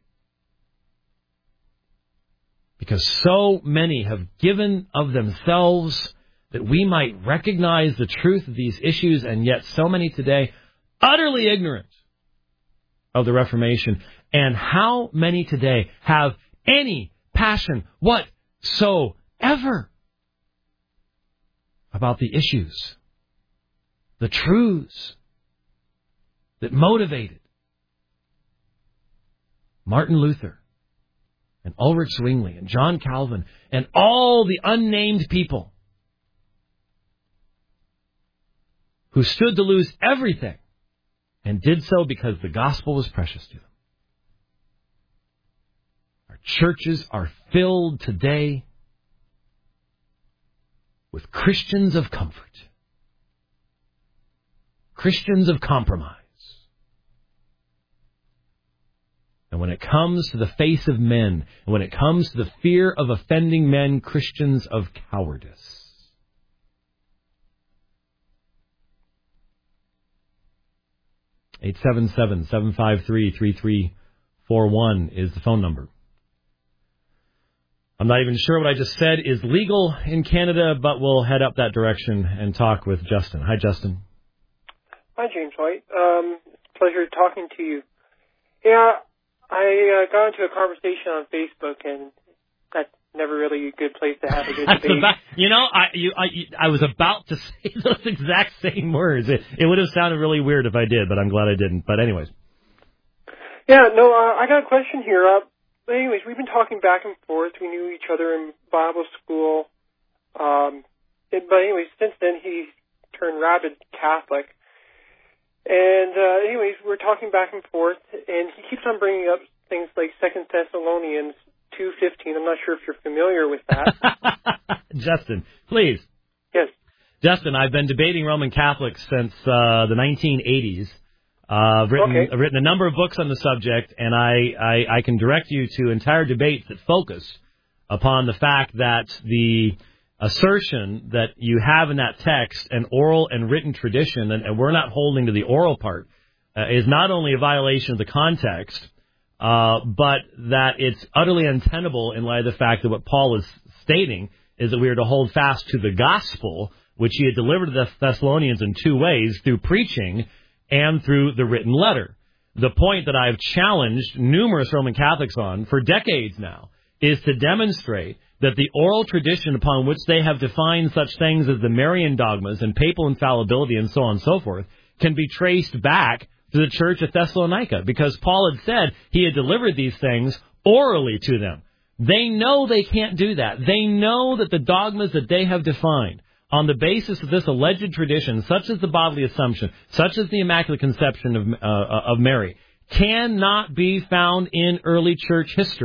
Because so many have given of themselves that we might recognize the truth of these issues, and yet so many today utterly ignorant of the Reformation. And how many today have any passion whatsoever about the issues, the truths that motivated Martin Luther and Ulrich Zwingli and John Calvin and all the unnamed people who stood to lose everything and did so because the gospel was precious to them. Our churches are filled today with Christians of comfort, Christians of compromise. And when it comes to the face of men, and when it comes to the fear of offending men, Christians of cowardice. Eight 753-3341 is the phone number. I'm not even sure what I just said is legal in Canada, but we'll head up that direction and talk with Justin. Hi, Justin. Hi, James White. Pleasure talking to you. Yeah, I got into a conversation on Facebook, and that's never really a good place to have a good debate. I was about to say those exact same words. It would have sounded really weird if I did, but I'm glad I didn't. But anyways. Yeah, no, I got a question here. But anyways, we've been talking back and forth. We knew each other in Bible school. But anyways, since then he turned rabid Catholic. And anyways, we're talking back and forth, and he keeps on bringing up things like 2 Thessalonians 2:15. I'm not sure if you're familiar with that. Justin, please. Yes. Justin, I've been debating Roman Catholics since the 1980s. I've written a number of books on the subject, and I can direct you to entire debates that focus upon the fact that the assertion that you have in that text an oral and written tradition, and we're not holding to the oral part, is not only a violation of the context, but that it's utterly untenable in light of the fact that what Paul is stating is that we are to hold fast to the gospel, which he had delivered to the Thessalonians in two ways, through preaching and through the written letter. The point that I've challenged numerous Roman Catholics on for decades now is to demonstrate that the oral tradition upon which they have defined such things as the Marian dogmas and papal infallibility and so on and so forth can be traced back to the church at Thessalonica, because Paul had said he had delivered these things orally to them. They know they can't do that. They know that the dogmas that they have defined on the basis of this alleged tradition, such as the bodily assumption, such as the Immaculate Conception of Mary, cannot be found in early church history.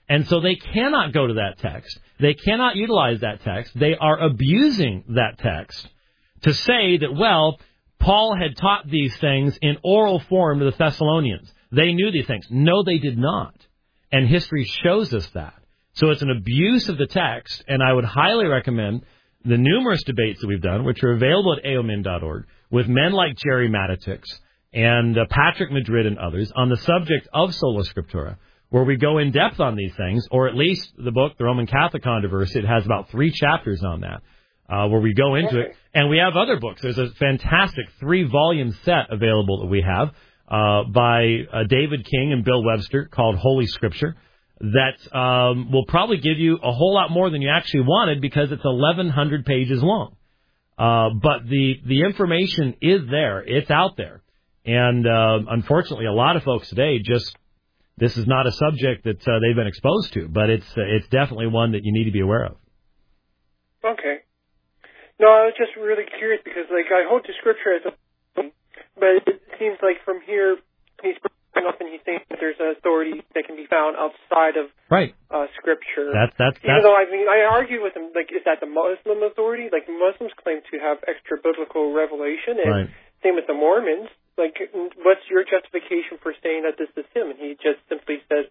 And so they cannot go to that text. They cannot utilize that text. They are abusing that text to say that, well, Paul had taught these things in oral form to the Thessalonians. They knew these things. No, they did not. And history shows us that. So it's an abuse of the text, and I would highly recommend the numerous debates that we've done, which are available at aomin.org, with men like Jerry Matitix and Patrick Madrid and others on the subject of Sola Scriptura, where we go in depth on these things, or at least the book, The Roman Catholic Controversy, it has about 3 chapters on that, where we go into it. And we have other books. There's a fantastic 3-volume set available that we have by David King and Bill Webster called Holy Scripture that will probably give you a whole lot more than you actually wanted because it's 1,100 pages long. But the information is there. It's out there. And unfortunately, a lot of folks today this is not a subject that they've been exposed to, but it's definitely one that you need to be aware of. Okay. No, I was just really curious because, I hold to Scripture as a, but it seems like from here he's bringing up and he's saying that there's an authority that can be found outside of Scripture. That's Even though I argue with him, is that the Muslim authority? Muslims claim to have extra biblical revelation, and same with the Mormons. What's your justification for saying that this is him? And he just simply says,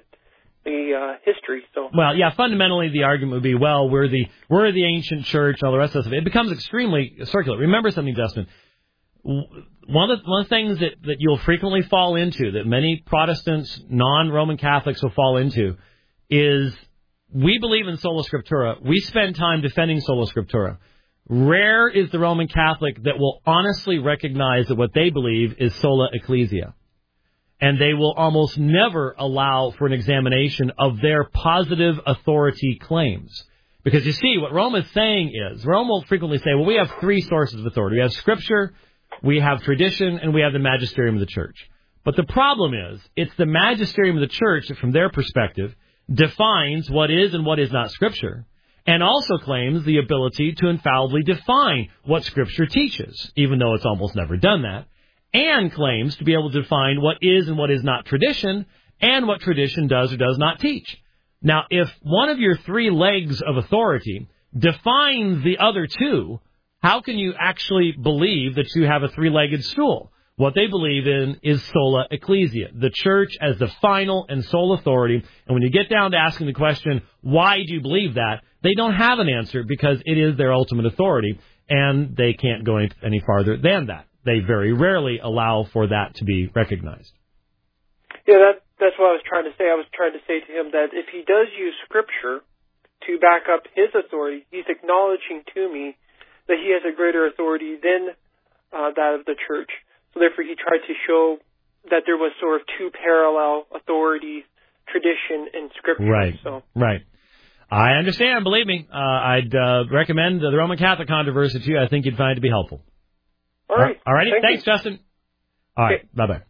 the history. So fundamentally the argument would be, well, we're the ancient church, all the rest of it. It becomes extremely circular. Remember something, Justin. One of the things that you'll frequently fall into, that many Protestants, non-Roman Catholics will fall into, is we believe in Sola Scriptura. We spend time defending Sola Scriptura. Rare is the Roman Catholic that will honestly recognize that what they believe is sola ecclesia. And they will almost never allow for an examination of their positive authority claims. Because you see, what Rome is saying is, Rome will frequently say, well, we have 3 sources of authority. We have Scripture, we have tradition, and we have the magisterium of the church. But the problem is, it's the magisterium of the church that, from their perspective, defines what is and what is not Scripture, and also claims the ability to infallibly define what Scripture teaches, even though it's almost never done that, and claims to be able to define what is and what is not tradition, and what tradition does or does not teach. Now, if one of your 3 legs of authority defines the other 2, how can you actually believe that you have a 3-legged stool? What they believe in is sola ecclesia, the church as the final and sole authority. And when you get down to asking the question, why do you believe that? They don't have an answer because it is their ultimate authority, and they can't go any farther than that. They very rarely allow for that to be recognized. Yeah, that's what I was trying to say. I was trying to say to him that if he does use Scripture to back up his authority, he's acknowledging to me that he has a greater authority than that of the church. So therefore he tried to show that there was sort of 2 parallel authorities, tradition and Scripture. Right. I understand, believe me. I'd recommend the Roman Catholic Controversy to you. I think you'd find it to be helpful. All right. All righty. Thanks, Justin. All right. Bye-bye.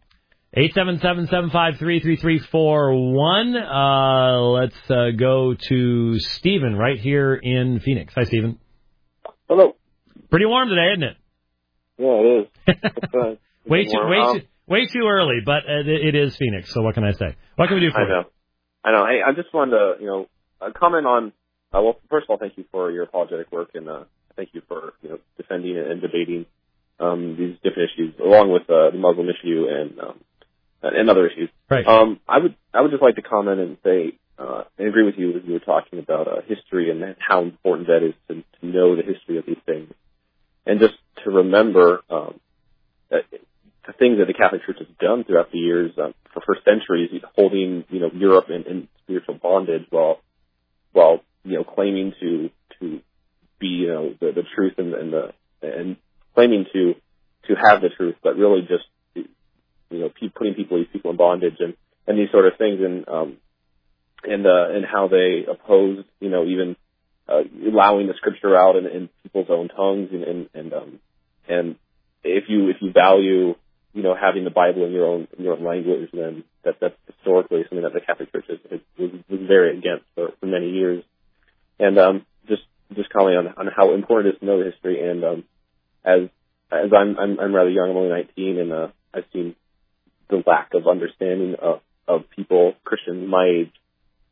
877-753-3341. Let's go to Stephen right here in Phoenix. Hi, Stephen. Hello. Pretty warm today, isn't it? Yeah, it is. Way too early, but it is Phoenix, so what can I say? What can we do for you? I know. Hey, I just wanted to, comment on, well, first of all, thank you for your apologetic work, and thank you for, defending and debating these different issues, along with the Muslim issue and other issues. Right. I would just like to comment and say, I agree with you when you were talking about history and how important that is to know the history of these things, and just to remember that the things that the Catholic Church has done throughout the years for centuries, holding Europe in spiritual bondage while claiming to be the truth and claiming to have the truth, but really just putting these people in bondage and these sort of things, and how they opposed even allowing the Scripture out in people's own tongues, and if you value having the Bible in your own language, then that's historically something that the Catholic Church was very against for many years. And just commenting on how important it is to know the history, and as I'm rather young, I'm only 19, and I've seen the lack of understanding of people, Christians my age,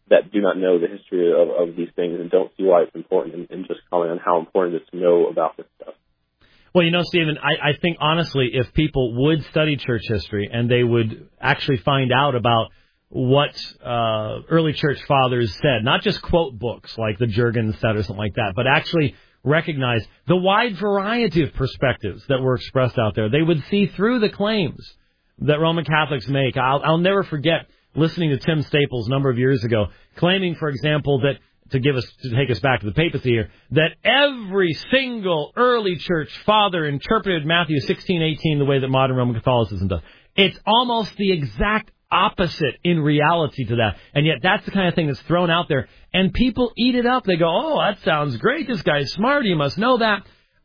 that do not know the history of these things and don't see why it's important, and just comment on how important it is to know about this stuff. Well, Stephen, I think, honestly, if people would study church history and they would actually find out about what early church fathers said, not just quote books like the Jurgens said or something like that, but actually recognize the wide variety of perspectives that were expressed out there, they would see through the claims that Roman Catholics make. I'll never forget listening to Tim Staples a number of years ago, claiming, for example, that to take us back to the papacy here, that every single early church father interpreted Matthew 16:18 the way that modern Roman Catholicism does. It's almost the exact opposite in reality to that. And yet that's the kind of thing that's thrown out there. And people eat it up. They go, oh, that sounds great. This guy's smart. He must know that.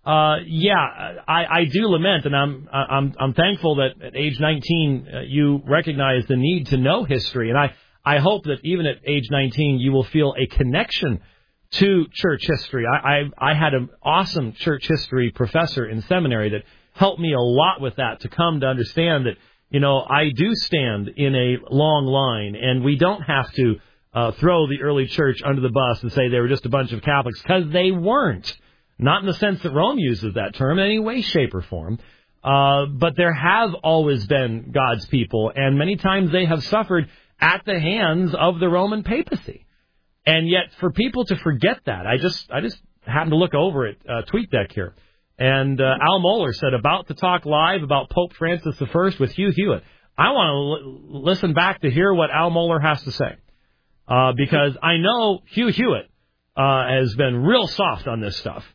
I do lament, and I'm thankful that at age 19 you recognize the need to know history. And I hope that even at age 19 you will feel a connection to church history. I had an awesome church history professor in seminary that helped me a lot with that, to come to understand that, I do stand in a long line, and we don't have to throw the early church under the bus and say they were just a bunch of Catholics, because they weren't. Not in the sense that Rome uses that term in any way, shape, or form. But there have always been God's people, and many times they have suffered at the hands of the Roman papacy. And yet, for people to forget that, I just happened to look over at TweetDeck here, and Al Mohler said, about to talk live about Pope Francis I with Hugh Hewitt. I want to listen back to hear what Al Mohler has to say, because I know Hugh Hewitt has been real soft on this stuff.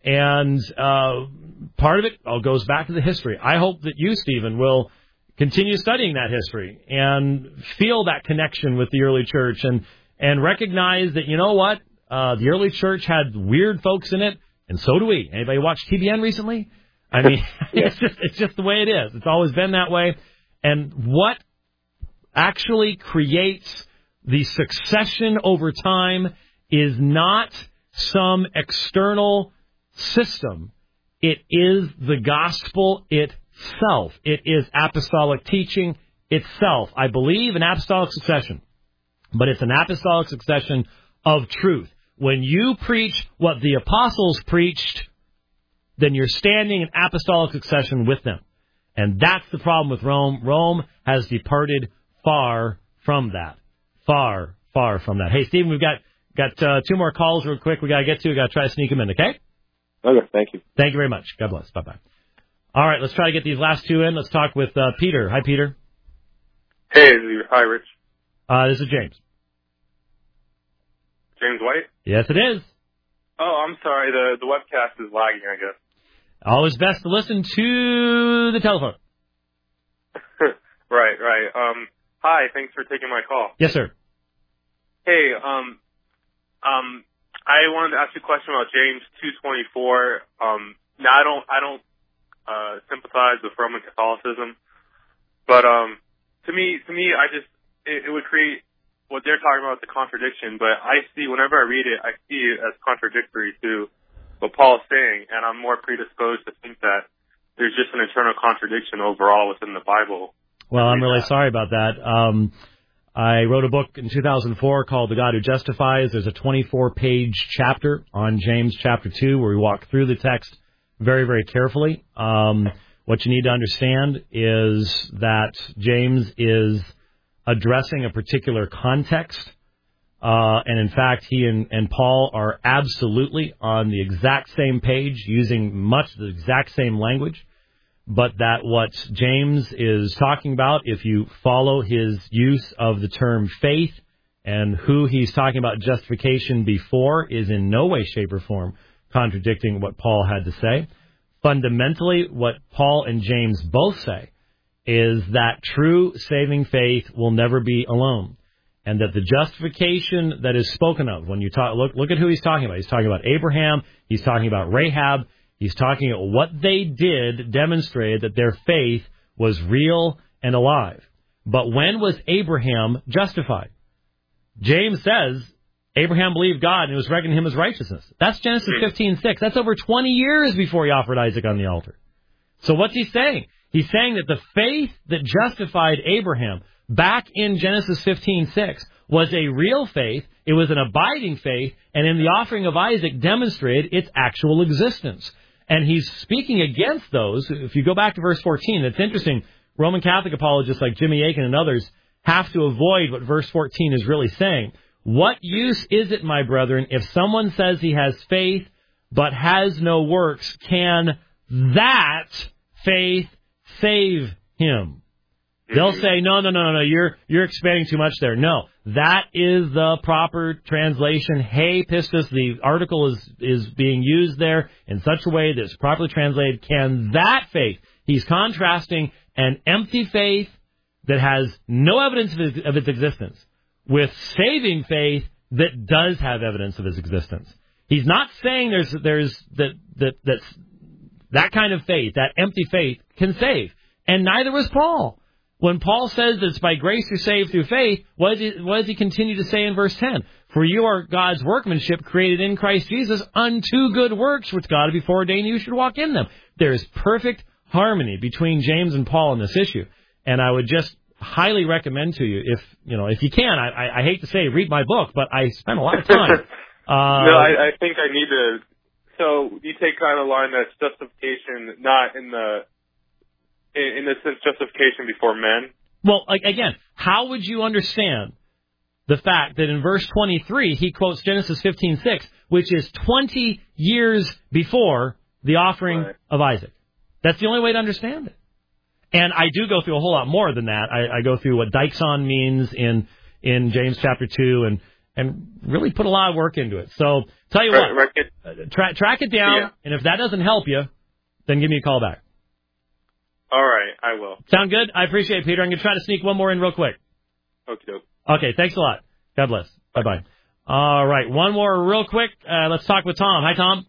And part of it all goes back to the history. I hope that you, Stephen, will continue studying that history and feel that connection with the early church, and recognize that, the early church had weird folks in it, and so do we. Anybody watch TBN recently? I mean, it's just the way it is. It's always been that way. And what actually creates the succession over time is not some external system. It is the gospel itself. It is apostolic teaching itself. I believe in apostolic succession, but it's an apostolic succession of truth. When you preach what the apostles preached, then you're standing in apostolic succession with them. And that's the problem with Rome. Rome has departed far from that. Far, far from that. Hey, Stephen, we've got two more calls real quick we got to get to. We've got to try to sneak them in, okay? Okay, thank you. Thank you very much. God bless. Bye-bye. All right, let's try to get these last two in. Let's talk with Peter. Hi, Peter. Hey, hi, Rich. This is James. James White? Yes, it is. Oh, I'm sorry. The webcast is lagging, I guess. Always best to listen to the telephone. Right. Hi, thanks for taking my call. Yes, sir. Hey, I wanted to ask you a question about James 2:24. Now I don't sympathize with Roman Catholicism, but to me, it would create what they're talking about, the contradiction. But whenever I read it, I see it as contradictory to what Paul is saying, and I'm more predisposed to think that there's just an internal contradiction overall within the Bible. Well, I'm really sorry about that. I wrote a book in 2004 called The God Who Justifies. There's a 24-page chapter on James chapter 2 where we walk through the text very, very carefully. What you need to understand is that James is addressing a particular context. And in fact, he and Paul are absolutely on the exact same page, using much the exact same language. But that what James is talking about, if you follow his use of the term faith and who he's talking about justification before, is in no way, shape, or form contradicting what Paul had to say. Fundamentally, what Paul and James both say is that true saving faith will never be alone, and that the justification that is spoken of, when you talk, look at who he's talking about. He's talking about Abraham. He's talking about Rahab. He's talking about what they did demonstrated that their faith was real and alive. But when was Abraham justified? James says Abraham believed God and it was reckoned to him as righteousness. That's Genesis 15:6. That's over 20 years before he offered Isaac on the altar. So what's he saying? He's saying that the faith that justified Abraham back in Genesis 15:6 was a real faith, it was an abiding faith, and in the offering of Isaac demonstrated its actual existence. And he's speaking against those. If you go back to verse 14, it's interesting. Roman Catholic apologists like Jimmy Akin and others have to avoid what verse 14 is really saying. What use is it, my brethren, if someone says he has faith but has no works? Can that faith save him? They'll say, no, you're expanding too much there. No, that is the proper translation. Hey, pistis, the article is being used there in such a way that it's properly translated. Can that faith, he's contrasting an empty faith that has no evidence of its existence with saving faith that does have evidence of its existence. He's not saying there's that kind of faith, that empty faith, can save. And neither was Paul. When Paul says that it's by grace you're saved through faith, what does he continue to say in verse 10? For you are God's workmanship created in Christ Jesus unto good works which God had before ordained you should walk in them. There is perfect harmony between James and Paul on this issue. And I would just highly recommend to you, if you can, I hate to say read my book, but I spent a lot of time. No, I think I need to. So you take kind of line that's justification, not in the sense justification before men. Well, again, how would you understand the fact that in verse 23 he quotes Genesis 15:6, which is 20 years before the offering of Isaac? That's the only way to understand it. And I do go through a whole lot more than that. I go through what Dykson means in James chapter 2 and really put a lot of work into it. So tell you what, track it down, and if that doesn't help you, then give me a call back. All right, I will. Sound good? I appreciate it, Peter. I'm going to try to sneak one more in real quick. Okay, thanks a lot. God bless. Bye-bye. All right, one more real quick. Let's talk with Tom. Hi, Tom.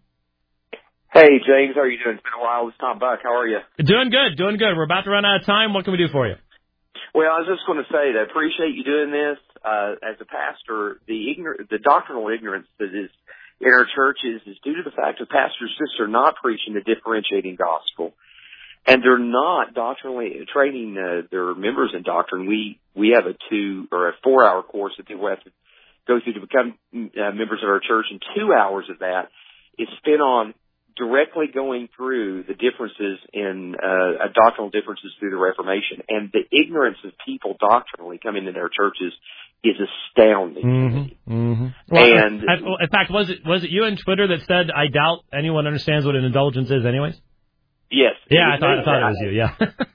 Hey, James. How are you doing? It's been a while. It's Tom Buck. How are you? Doing good. We're about to run out of time. What can we do for you? Well, I was just going to say that I appreciate you doing this. As a pastor, the doctrinal ignorance that is in our churches is due to the fact that pastors just are not preaching the differentiating gospel. And they're not doctrinally training their members in doctrine. We have a 2 or a 4-hour course that people have to go through to become members of our church, and 2 hours of that is spent on directly going through the differences in doctrinal differences through the Reformation. And the ignorance of people doctrinally coming into our churches is astounding. Well, and in fact, was it you on Twitter that said, "I doubt anyone understands what an indulgence is, anyways"? Yes. Yeah, I thought it was you. Yeah.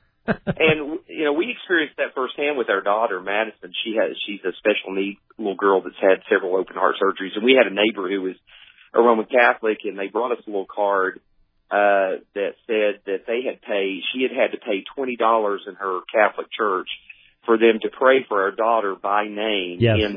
And we experienced that firsthand with our daughter Madison. She's a special need little girl that's had several open heart surgeries, and we had a neighbor who was a Roman Catholic, and they brought us a little card that said that she had to pay $20 in her Catholic church for them to pray for our daughter by name in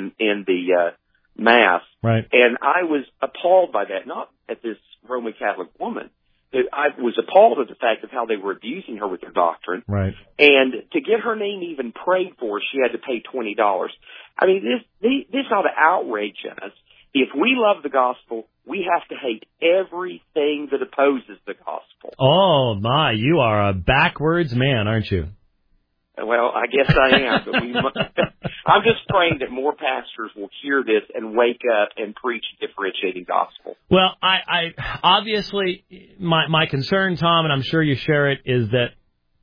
the Mass. Right. And I was appalled by that, not at this Roman Catholic woman. I was appalled at the fact of how they were abusing her with their doctrine. Right. And to get her name even prayed for, she had to pay $20. I mean, this ought to outrage us. If we love the gospel, we have to hate everything that opposes the gospel. Oh, my, you are a backwards man, aren't you? Well, I guess I am. But I'm just praying that more pastors will hear this and wake up and preach a differentiating gospel. Well, I obviously, my concern, Tom, and I'm sure you share it, is that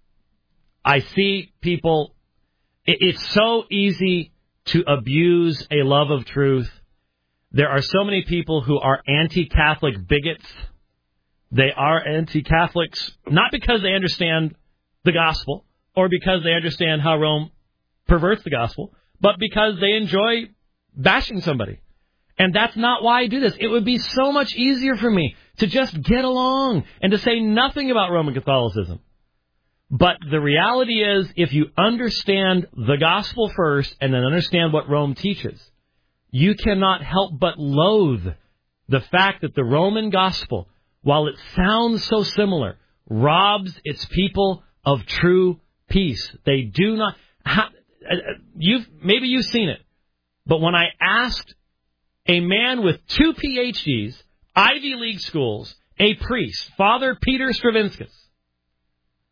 I see people, it's so easy to abuse a love of truth. There are so many people who are anti-Catholic bigots. They are anti-Catholics, not because they understand the gospel or because they understand how Rome perverts the gospel, but because they enjoy bashing somebody. And that's not why I do this. It would be so much easier for me to just get along and to say nothing about Roman Catholicism. But the reality is, if you understand the gospel first and then understand what Rome teaches, you cannot help but loathe the fact that the Roman gospel, while it sounds so similar, robs its people of true peace. They do not. Maybe you've seen it, but when I asked a man with 2 PhDs, Ivy League schools, a priest, Father Peter Stravinskas,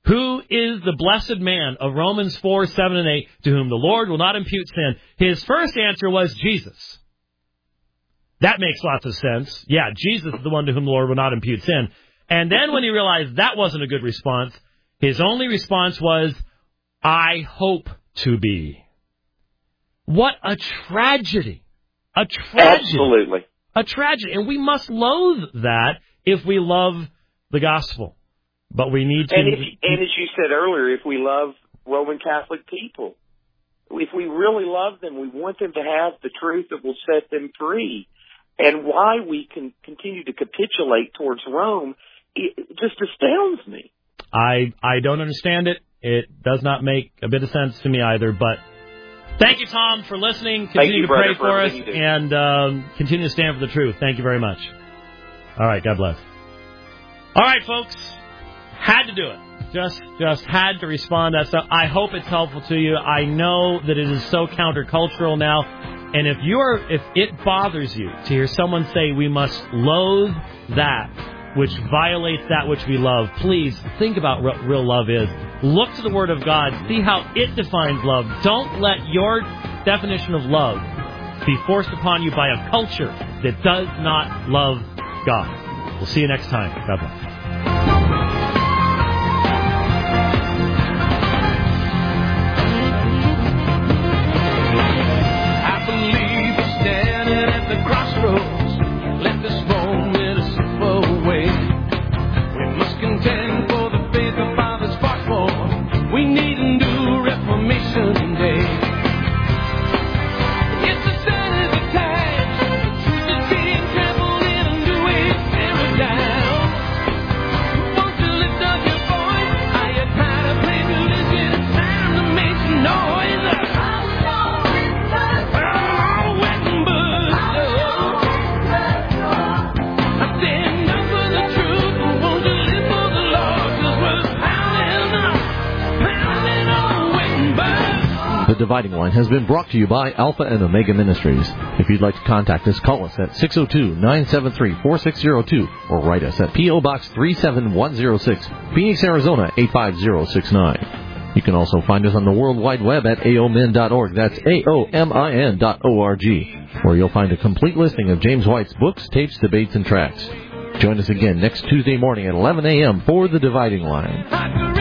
Who is the blessed man of Romans 4, 7, and 8, to whom the Lord will not impute sin? His first answer was Jesus. That makes lots of sense. Yeah, Jesus is the one to whom the Lord will not impute sin. And then when he realized that wasn't a good response, his only response was, I hope to be. What a tragedy. A tragedy. Absolutely. A tragedy. And we must loathe that if we love the gospel. But we need to... And as you said earlier, if we love Roman Catholic people, if we really love them, we want them to have the truth that will set them free. And why we can continue to capitulate towards Rome, it just astounds me. I don't understand it. It does not make a bit of sense to me either. But thank you, Tom, for listening. Continue to pray for us and continue to stand for the truth. Thank you very much. All right. God bless. All right, folks. Had to do it. Just had to respond to that stuff. I hope it's helpful to you. I know that it is so countercultural now. And if it bothers you to hear someone say we must loathe that which violates that which we love, please think about what real love is. Look to the Word of God. See how it defines love. Don't let your definition of love be forced upon you by a culture that does not love God. We'll see you next time. God bless. The Dividing Line has been brought to you by Alpha and Omega Ministries. If you'd like to contact us, call us at 602-973-4602 or write us at P.O. Box 37106, Phoenix, Arizona 85069. You can also find us on the World Wide Web at aomin.org. That's aomin.org, where you'll find a complete listing of James White's books, tapes, debates, and tracts. Join us again next Tuesday morning at 11 a.m. for The Dividing Line.